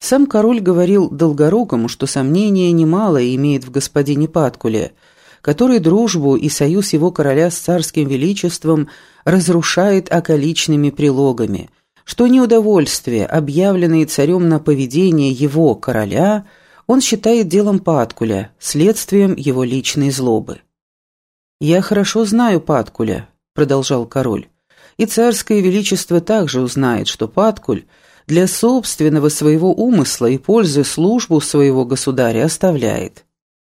Сам король говорил Долгорукому, что сомнения немало имеет в господине Паткуле, который дружбу и союз его короля с царским величеством разрушает околичными прилогами, что неудовольствие, объявленное царем на поведение его короля, он считает делом Паткуля, следствием его личной злобы. «Я хорошо знаю Паткуля», — продолжал король, «и царское величество также узнает, что Паткуль для собственного своего умысла и пользы службу своего государя оставляет».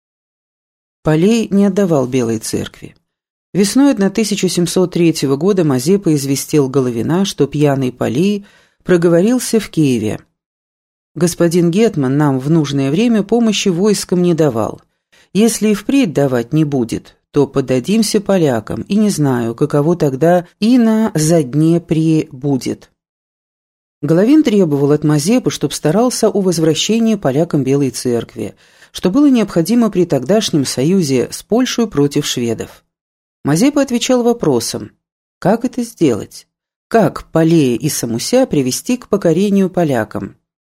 Полей не отдавал Белой церкви. Весной 1703 года Мазепа известил Головина, что пьяный Полей проговорился в Киеве. «Господин гетман нам в нужное время помощи войскам не давал. Если и впредь давать не будет, то поддадимся полякам, и не знаю, каково тогда и на Заднепре будет». Головин требовал от Мазепы, чтоб старался о возвращении полякам Белой церкви, что было необходимо при тогдашнем союзе с Польшей против шведов. Мазепа отвечал вопросом: как это сделать? Как Полея и Самуся привести к покорению полякам?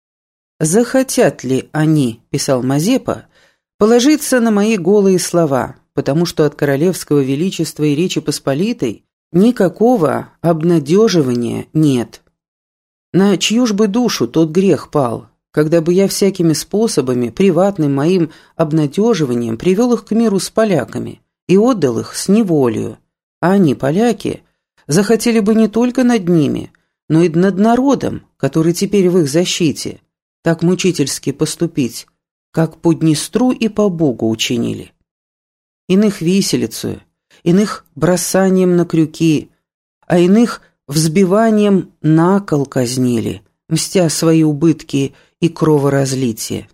«Захотят ли они, — писал Мазепа, — положиться на мои голые слова, потому что от королевского величества и Речи Посполитой никакого обнадеживания нет. На чью ж бы душу тот грех пал, когда бы я всякими способами, приватным моим обнадеживанием, привел их к миру с поляками и отдал их с неволею, а они, поляки, захотели бы не только над ними, но и над народом, который теперь в их защите, так мучительски поступить, как по Днестру и по Богу учинили. Иных виселицею, иных бросанием на крюки, а иных взбиванием на кол казнили, мстя свои убытки и кроворазлитие.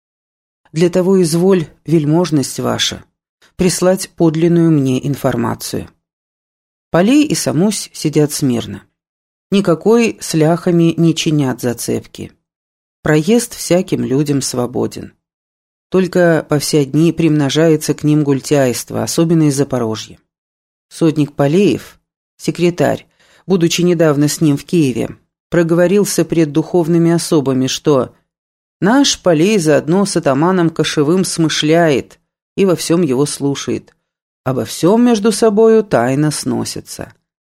Для того изволь, вельможность ваша, прислать подлинную мне информацию». Полей и Самусь сидят смирно. Никакой с ляхами не чинят зацепки. Проезд всяким людям свободен. Только по все дни примножается к ним гультяйство, особенно из Запорожья. Сотник Полеев, секретарь, будучи недавно с ним в Киеве, проговорился пред духовными особами, что «наш Полей заодно с атаманом Кошевым смышляет и во всем его слушает, обо всем между собою тайно сносится».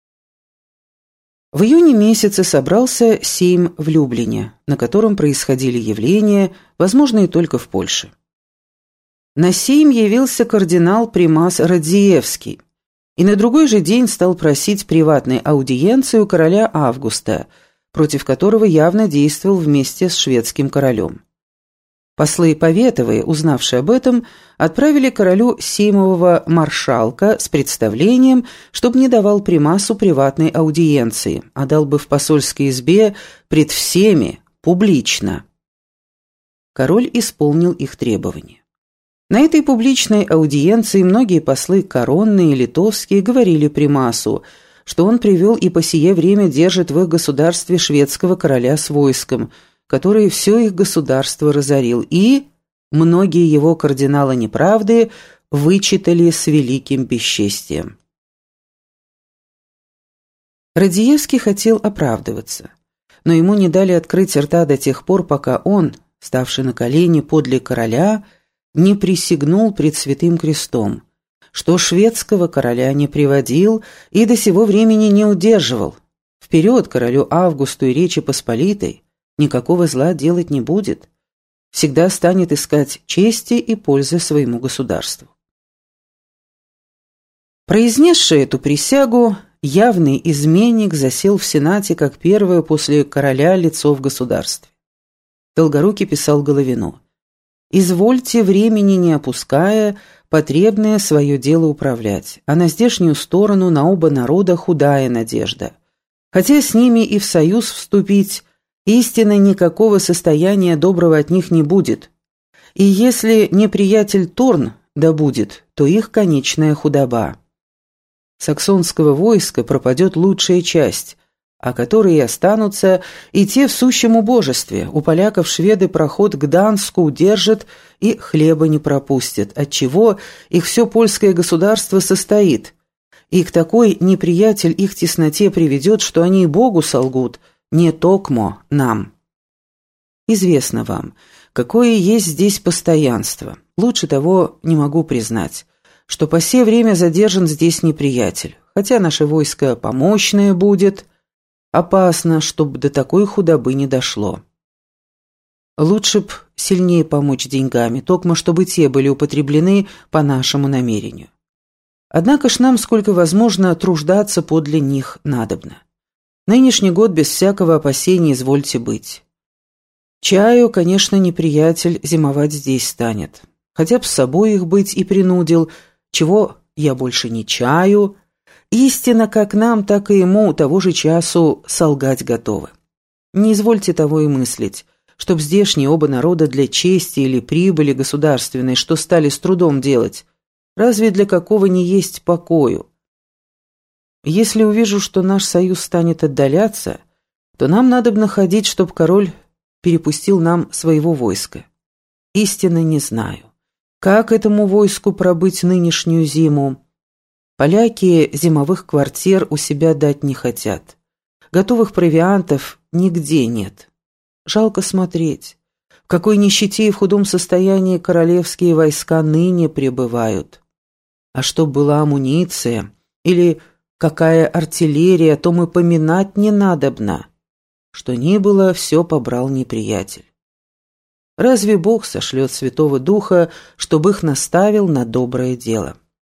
В июне месяце собрался сейм в Люблине, на котором происходили явления, возможные только в Польше. На сейм явился кардинал Примас Радзиевский, и на другой же день стал просить приватной аудиенции у короля Августа, против которого явно действовал вместе с шведским королем. Послы Поветовые, узнавшие об этом, отправили королю сеймового маршалка с представлением, чтобы не давал Примасу приватной аудиенции, а дал бы в посольской избе пред всеми, публично. Король исполнил их требования. На этой публичной аудиенции многие послы коронные и литовские говорили Примасу, что он привел и по сие время держит в их государстве шведского короля с войском, который все их государство разорил, и многие его кардиналы неправды вычитали с великим бесчестием. Радзиевский хотел оправдываться, но ему не дали открыть рта до тех пор, пока он, ставший на колени подле короля, не присягнул пред Святым Крестом, что шведского короля не приводил и до сего времени не удерживал. Вперед королю Августу и Речи Посполитой никакого зла делать не будет, всегда станет искать чести и пользы своему государству. Произнесший эту присягу, явный изменник засел в Сенате как первое после короля лицо в государстве. Долгорукий писал Головину: «Извольте, времени не опуская, потребное свое дело управлять, а на здешнюю сторону на оба народа худая надежда. Хотя с ними и в союз вступить, истинно никакого состояния доброго от них не будет. И если неприятель Торн да будет, то их конечная худоба. Саксонского войска пропадет лучшая часть, а которые останутся, и те в сущем убожестве. У поляков шведы проход к Гданску удержат и хлеба не пропустят, отчего их все польское государство состоит. И к такой неприятель их тесноте приведет, что они и Богу солгут, не токмо нам». Известно вам, какое есть здесь постоянство. Лучше того не могу признать, что по сей время задержан здесь неприятель. Хотя наше войско помощное будет, опасно, чтобы до такой худобы не дошло. Лучше б сильнее помочь деньгами, токмо чтобы те были употреблены по нашему намерению. Однако ж нам, сколько возможно, труждаться подле них надобно. Нынешний год без всякого опасения извольте быть. Чаю, конечно, неприятель зимовать здесь станет. Хотя б с собой их быть и принудил, чего я больше не чаю. Истинно, как нам, так и ему того же часу солгать готовы. Не извольте того и мыслить, чтоб здешние оба народа для чести или прибыли государственной, что стали с трудом делать, разве для какого не есть покою? Если увижу, что наш союз станет отдаляться, то нам надобно ходить, чтоб король перепустил нам своего войска. Истинно не знаю, как этому войску пробыть нынешнюю зиму. Поляки зимовых квартир у себя дать не хотят. Готовых провиантов нигде нет. Жалко смотреть, в какой нищете и в худом состоянии королевские войска ныне пребывают. А чтоб была амуниция или какая артиллерия, то мы поминать не надобно. Что ни было, все побрал неприятель. Разве Бог сошлет Святого Духа, чтобы их наставил на доброе дело?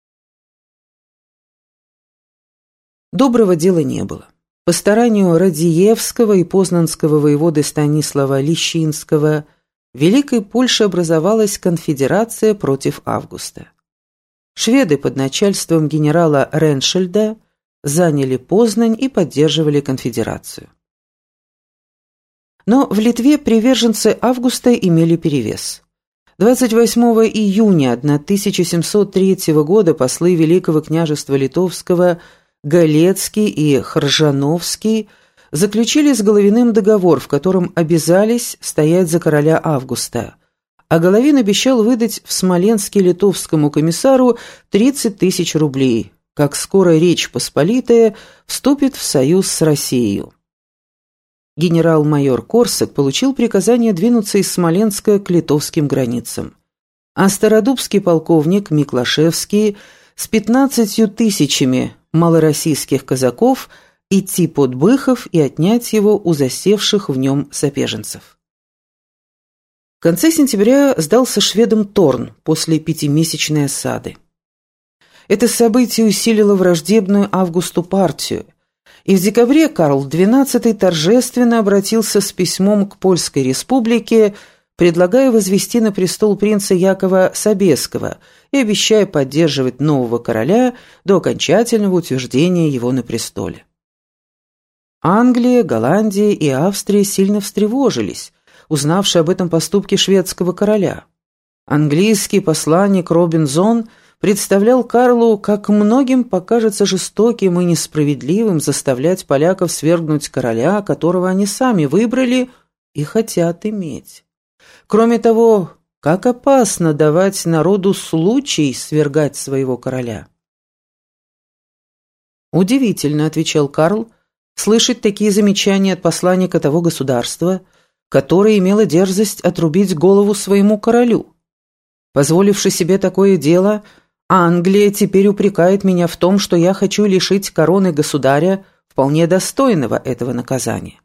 Доброго дела не было. По старанию Радзиевского и познанского воеводы Станислава Лещинского в Великой Польше образовалась конфедерация против Августа. Шведы под начальством генерала Реншельда заняли Познань и поддерживали конфедерацию. Но в Литве приверженцы Августа имели перевес. 28 июня 1703 года послы Великого княжества Литовского Галецкий и Хржановский заключили с Головиным договор, в котором обязались стоять за короля Августа, а Головин обещал выдать в Смоленске литовскому комиссару 30 000 рублей, как скоро Речь Посполитая вступит в союз с Россией. Генерал-майор Корсак получил приказание двинуться из Смоленска к литовским границам, а стародубский полковник Миклашевский с 15 000 малороссийских казаков идти под Быхов и отнять его у засевших в нем сапеженцев. В конце сентября сдался шведам Торн после 5-месячной осады. Это событие усилило враждебную Августу партию, и в декабре Карл XII торжественно обратился с письмом к Польской республике, предлагая возвести на престол принца Якова Собесского и обещая поддерживать нового короля до окончательного утверждения его на престоле. Англия, Голландия и Австрия сильно встревожились, узнавши об этом поступке шведского короля. Английский посланник Робинзон представлял Карлу, как многим покажется жестоким и несправедливым заставлять поляков свергнуть короля, которого они сами выбрали и хотят иметь. Кроме того, как опасно давать народу случай свергать своего короля. «Удивительно», — отвечал Карл, — «слышать такие замечания от посланника того государства, которое имело дерзость отрубить голову своему королю. Позволивши себе такое дело, Англия теперь упрекает меня в том, что я хочу лишить короны государя, вполне достойного этого наказания».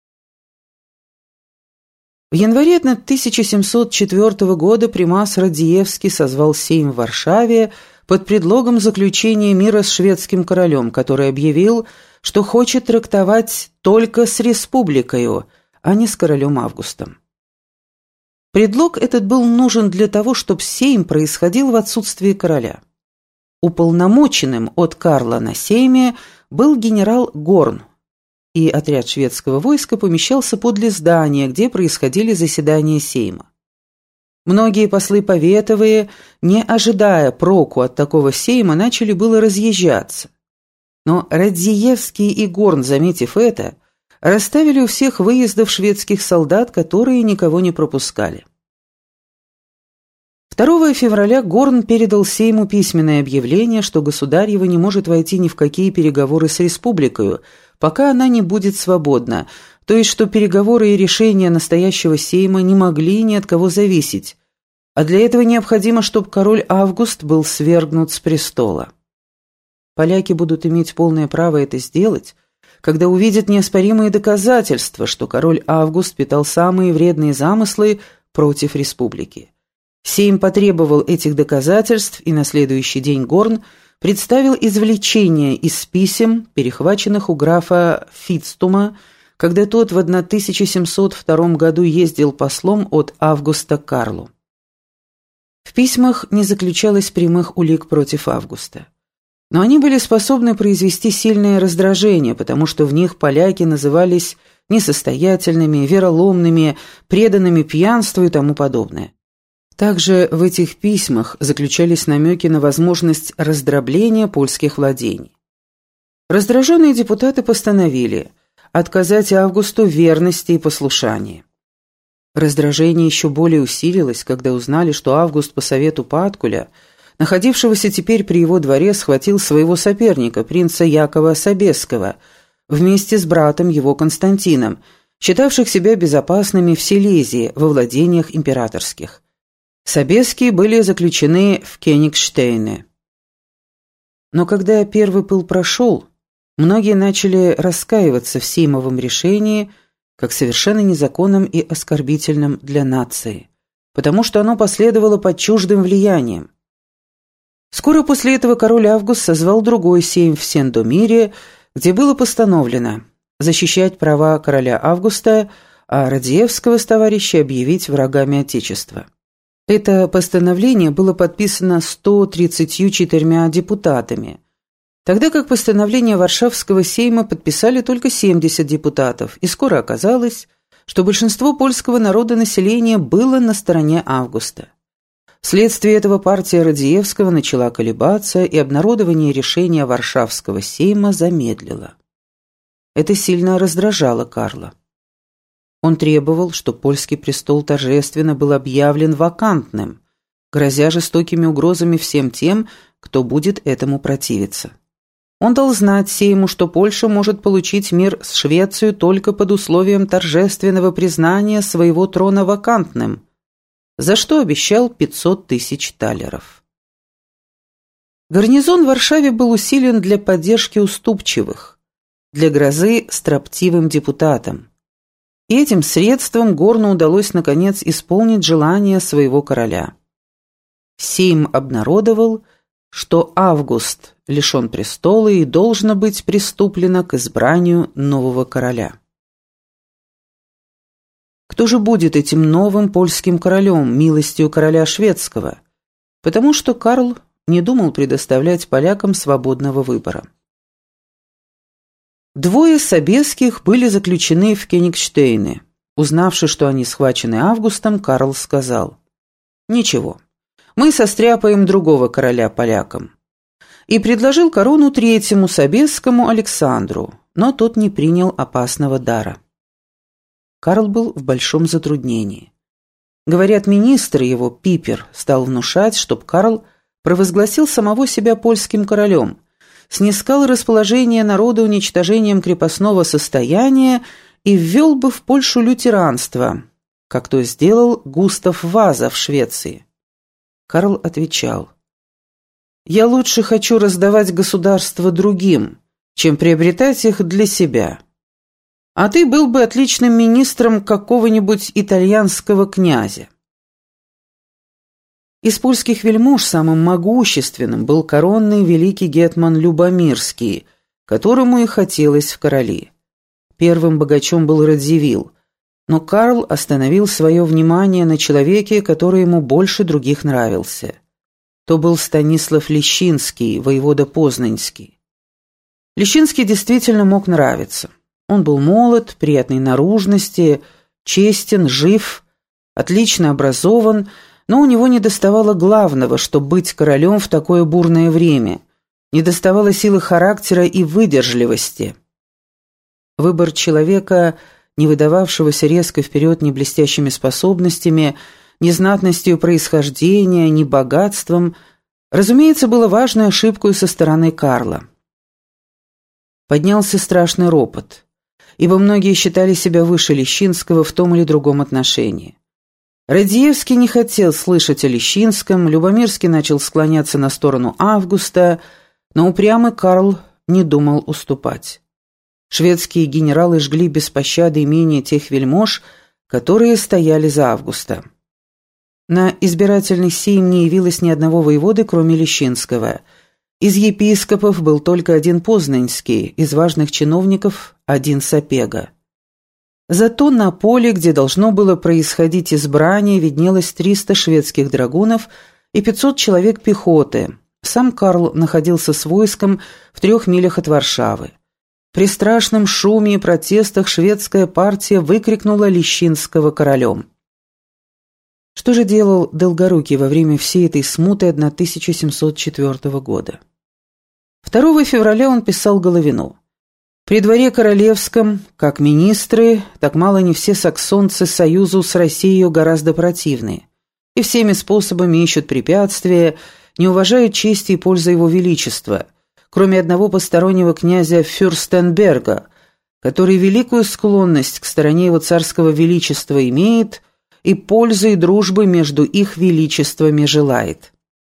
В январе 1704 года примас Радзиевский созвал Сейм в Варшаве под предлогом заключения мира с шведским королем, который объявил, что хочет трактовать только с республикою, а не с королем Августом. Предлог этот был нужен для того, чтобы Сейм происходил в отсутствие короля. Уполномоченным от Карла на Сейме был генерал Горн, и отряд шведского войска помещался подле здания, где происходили заседания Сейма. Многие послы поветовые, не ожидая проку от такого Сейма, начали было разъезжаться. Но Радзиевский и Горн, заметив это, расставили у всех выездов шведских солдат, которые никого не пропускали. 2 февраля Горн передал Сейму письменное объявление, что государь его не может войти ни в какие переговоры с республикою, пока она не будет свободна, то есть что переговоры и решения настоящего сейма не могли ни от кого зависеть, а для этого необходимо, чтобы король Август был свергнут с престола. Поляки будут иметь полное право это сделать, когда увидят неоспоримые доказательства, что король Август питал самые вредные замыслы против республики. Сейм потребовал этих доказательств, и на следующий день Горн представил извлечение из писем, перехваченных у графа Фитстума, когда тот в 1702 году ездил послом от Августа к Карлу. В письмах не заключалось прямых улик против Августа. Но они были способны произвести сильное раздражение, потому что в них поляки назывались несостоятельными, вероломными, преданными пьянству и тому подобное. Также в этих письмах заключались намеки на возможность раздробления польских владений. Раздраженные депутаты постановили отказать Августу в верности и послушании. Раздражение еще более усилилось, когда узнали, что Август по совету Паткуля, находившегося теперь при его дворе, схватил своего соперника, принца Якова Собесского, вместе с братом его Константином, считавших себя безопасными в Силезии, во владениях императорских. Собесские были заключены в Кенигштейне. Но когда первый пыл прошел, многие начали раскаиваться в сеймовом решении как совершенно незаконном и оскорбительном для нации, потому что оно последовало под чуждым влиянием. Скоро после этого король Август созвал другой сейм в Сен-Домире, где было постановлено защищать права короля Августа, а Радзиевского с товарищи объявить врагами Отечества. Это постановление было подписано 134 депутатами, тогда как постановление Варшавского сейма подписали только 70 депутатов, и скоро оказалось, что большинство польского народонаселения было на стороне Августа. Вследствие этого партия Радзиевского начала колебаться, и обнародование решения Варшавского сейма замедлило. Это сильно раздражало Карла. Он требовал, чтобы польский престол торжественно был объявлен вакантным, грозя жестокими угрозами всем тем, кто будет этому противиться. Он дал знать сейму, что Польша может получить мир с Швецией только под условием торжественного признания своего трона вакантным, за что обещал 500 тысяч талеров. Гарнизон в Варшаве был усилен для поддержки уступчивых, для грозы строптивым депутатам. И этим средством Горну удалось наконец исполнить желание своего короля. Сейм обнародовал, что Август лишен престола и должно быть приступлено к избранию нового короля. Кто же будет этим новым польским королем, милостью короля шведского? Потому что Карл не думал предоставлять полякам свободного выбора. Двое Собесских были заключены в Кенигштейне. Узнавши, что они схвачены Августом, Карл сказал: «Ничего, мы состряпаем другого короля полякам». И предложил корону третьему Собесскому Александру, но тот не принял опасного дара. Карл был в большом затруднении. Говорят, министр его, Пипер, стал внушать, чтоб Карл провозгласил самого себя польским королем, снискал расположение народа уничтожением крепостного состояния и ввел бы в Польшу лютеранство, как то сделал Густав Ваза в Швеции. Карл отвечал: «Я лучше хочу раздавать государство другим, чем приобретать их для себя. А ты был бы отличным министром какого-нибудь итальянского князя». Из польских вельмож самым могущественным был коронный великий гетман Любомирский, которому и хотелось в короли. Первым богачом был Радзивилл, но Карл остановил свое внимание на человеке, который ему больше других нравился. То был Станислав Лещинский, воевода Познанский. Лещинский действительно мог нравиться. Он был молод, приятной наружности, честен, жив, отлично образован, но у него недоставало главного, чтобы быть королем в такое бурное время. Недоставало силы характера и выдержливости. Выбор человека, не выдававшегося резко вперед ни блестящими способностями, ни знатностью происхождения, ни богатством, разумеется, было важной ошибкой со стороны Карла. Поднялся страшный ропот. ибо многие считали себя выше Лещинского в том или другом отношении. Радзиевский не хотел слышать о Лещинском, Любомирский начал склоняться на сторону Августа, но упрямый Карл не думал уступать. Шведские генералы жгли без пощады имения тех вельмож, которые стояли за Августа. На избирательный сейм не явилось ни одного воеводы, кроме Лещинского. Из епископов был только один Познанский, из важных чиновников – один Сапега. Зато на поле, где должно было происходить избрание, виднелось 300 шведских драгунов и 500 человек пехоты. Сам Карл находился с войском в 3 милях от Варшавы. При страшном шуме и протестах шведская партия выкрикнула Лещинского королем. Что же делал Долгорукий во время всей этой смуты 1704 года? 2 февраля он писал Головину: «При дворе королевском, как министры, так мало не все саксонцы союзу с Россией гораздо противны, и всеми способами ищут препятствия, не уважают чести и пользы его величества, кроме одного постороннего князя Фюрстенберга, который великую склонность к стороне его царского величества имеет и пользы и дружбы между их величествами желает».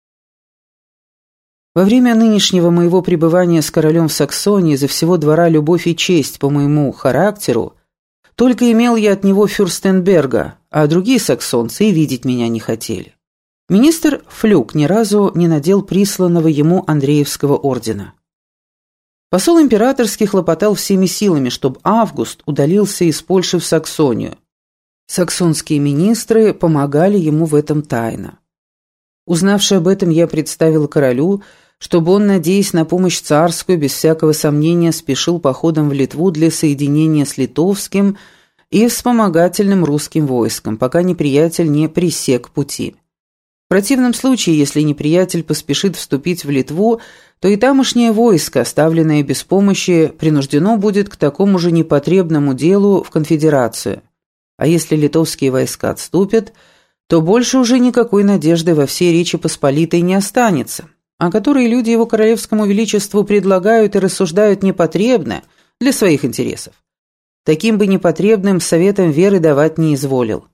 Во время нынешнего моего пребывания с королем в Саксонии за всего двора любовь и честь по моему характеру, только имел я от него Фюрстенберга, а другие саксонцы и видеть меня не хотели. Министр Флюк ни разу не надел присланного ему Андреевского ордена. Посол императорский хлопотал всеми силами, чтобы Август удалился из Польши в Саксонию. Саксонские министры помогали ему в этом тайно. Узнавши об этом, я представил королю, чтобы он, надеясь на помощь царскую, без всякого сомнения спешил походом в Литву для соединения с литовским и вспомогательным русским войском, пока неприятель не пресек пути. В противном случае, если неприятель поспешит вступить в Литву, то и тамошнее войско, оставленное без помощи, принуждено будет к такому же непотребному делу в конфедерацию. А если литовские войска отступят, то больше уже никакой надежды во всей Речи Посполитой не останется, о которой люди его королевскому величеству предлагают и рассуждают непотребно для своих интересов. Таким бы непотребным советом веры давать не изволил.